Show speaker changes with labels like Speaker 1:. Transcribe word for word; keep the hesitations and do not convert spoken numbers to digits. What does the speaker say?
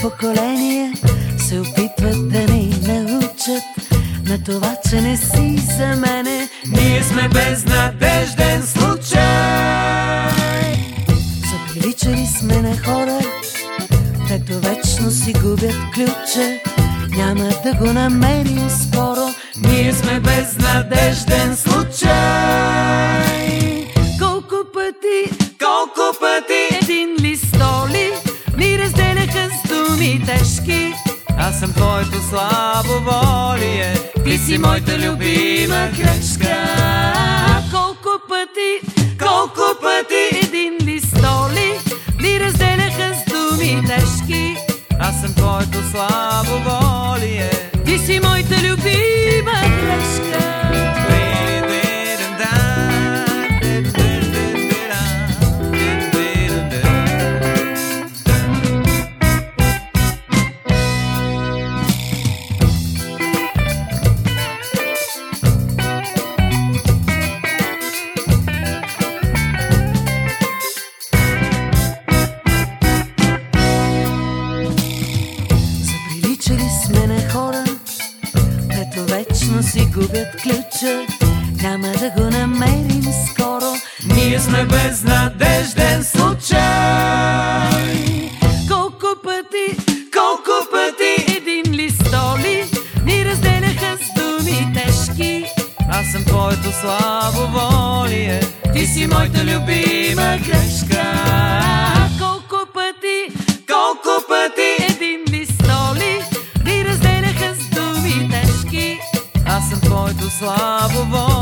Speaker 1: поколения се опитват да ни научат на това, че не си за мене.
Speaker 2: Ние сме безнадежден случай.
Speaker 1: Заприличали сме на хора, дето вечно си губят ключа. Няма да го намерим скоро.
Speaker 2: Ние сме безнадежден случай.
Speaker 1: Колко пъти,
Speaker 2: колко пъти
Speaker 1: един листоли ни разделяха с думи тежки.
Speaker 2: Аз съм твоето слабоволие, ти си моята любима грешка.
Speaker 1: Колко пъти,
Speaker 2: колко пъти
Speaker 1: един листоли ни разделяха с думи тежки.
Speaker 2: Аз съм твоето слабоволие,
Speaker 1: ти си моята любима грешка. Заприличали сме на хора, дето вечно си губят ключа. Няма да го намерим скоро.
Speaker 2: Ние сме безнадежден случай.
Speaker 1: Колко пъти,
Speaker 2: колко пъти
Speaker 1: един листоли ни разделяха с думи тежки.
Speaker 2: Аз съм твоето слабоволие, ти си моята любима грешка.
Speaker 1: Колко пъти,
Speaker 2: колко пъти
Speaker 1: един листоли ни разделяха с думи тежки.
Speaker 2: Аз съм твоето слабоволие,